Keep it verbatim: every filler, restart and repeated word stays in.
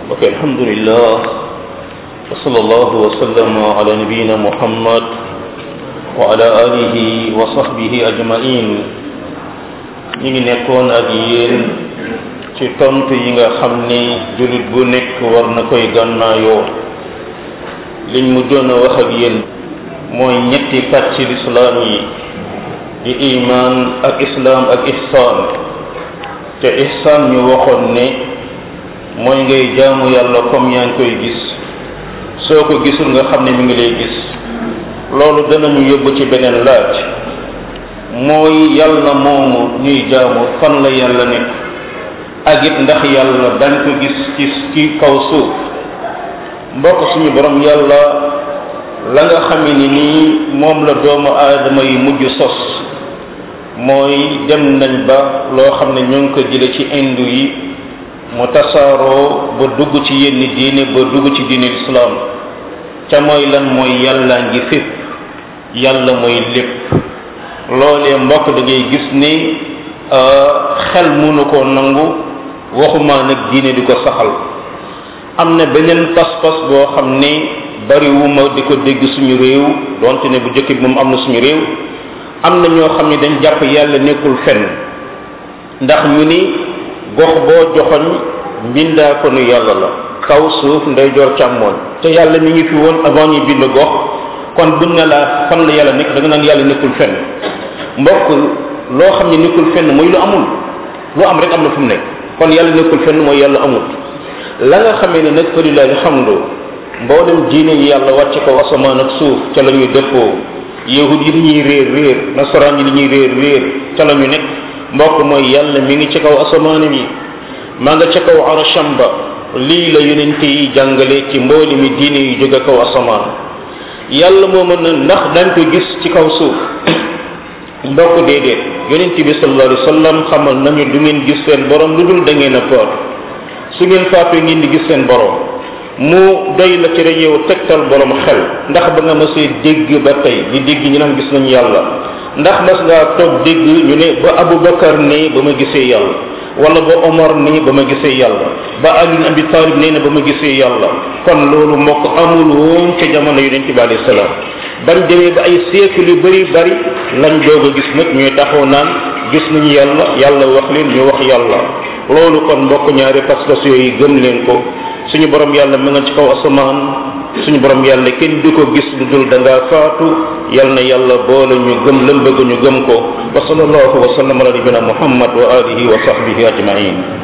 ok alhamdulillah wa sallallahu wa sallama ala nabiyyina muhammad wa ala alihi wa sahbihi ajmain. ñi ngi nekkoon ak yéen ci tontu yi nga xam ni julit bu nekk war na koy gànnaayoo. liñ mu doon a wax ak yéen mooy ñetti pàcc lislaam yi di iman ak islam ak ihsan. te ihsan ñu waxoon ne mooy ngay jaamu yàlla comme yaa ngi koy gis, soo ko gisul nga xam ne mi ngi lay gis. loolu danañu yóbbu ci beneen laaj, mooy yàlla moomu ñuy jaamu fan la yàlla nekk, ak it ndax yàlla dañ ko gis ci ci kaw suuf. mbokk suñu borom yàlla la nga xam ni nii moom la doomu aadama yi mujj sos mooy dem nañ ba loo xam ne ñoo ngi ko jële ci indu yi mu tasaaroo ba dugg ci yenn diine ba dugg ci diine islam. ca mooy lan mooy yàlla ngi fépp, yàlla mooy lépp. loolee mbokk da ngay gis ni xel mënu koo nangu, waxuma nag diine di ko saxal. am na beneen pas-pas boo xam ni bariwuma di ko dégg suñu réew, donte ne bu jëkk bi moom am na suñu réew. am na ñoo xam ne dañ jàpp yàlla nekkul fenn, ndax ñu ni gox boo joxoñ mbindaa ko nu yàlla la, kaw suuf ndeyjoor càmmooñ, te yàlla mi ngi fi woon avant ñuy bind gox. kon buñ ne la fan la yàlla nekk da nga naan yàlla nekkul fenn. mbokk loo xam ne nekkul fenn mooy lu amul, lu am rek am na fu mu nekk. kon yàlla nekkul fenn mooy yàlla amul. la nga xamee ne nag falilahi alhamdu mboolem diine yi yàlla wàcce ko asamaan ak suuf ca la ñuy dëppoo. yahud yi li ñuy réer réer, nasaraan yi li ñuy réer réer ca la ñu nekk. mbokk mooy yàlla mi ngi ci kaw asamaan mi, maa nga ca kaw arasham ba. lii la yonent yi jàngale ci mbooli mi diine yi jóge kaw asamaan. yàlla moo mën na ndax dañ ko gis ci kaw suuf. mbokk déedéet, yonent bi sallallahu alayhi wa sallam xamal nañu du ngeen gis seen borom lu dul da ngeen a faatu. su ngeen faatu ngeen di gis seen borom. mu doy la ci rek yow tegtal borom xel, ndax ba nga mësee dégg ba tey di dégg ñu naan gis nañu yàlla. ndax mas ngaa toog dégg ñu ne ba Abubakar ne ba ma gisee yàlla, wala ba Omar ne ba ma gisee yàlla, ba Ali ibn Abi Talib nee na ba ma gisee yàlla. kon loolu mbokk amul woon ca jamono yonent bi alayhi salaam. bañ demee ba ay siècle yu bari bari lañ doog a gis nag ñuy taxaw naan gis nañu yàlla, yàlla wax leen ñu wax yàlla. loolu kon mbokk ñaari pas-pas yooyu gëm leen ko. suñu borom yàlla mu nga ci kaw asamaan, suñu borom yàlla kenn du ko gis lu dul da ngaa faatu. yal na yàlla boole ñu gëm lam bëgg ñu gëm ko. wa sallallahu wa sallam ala nabina muhammad wa alihi wa sahbihi ajmain.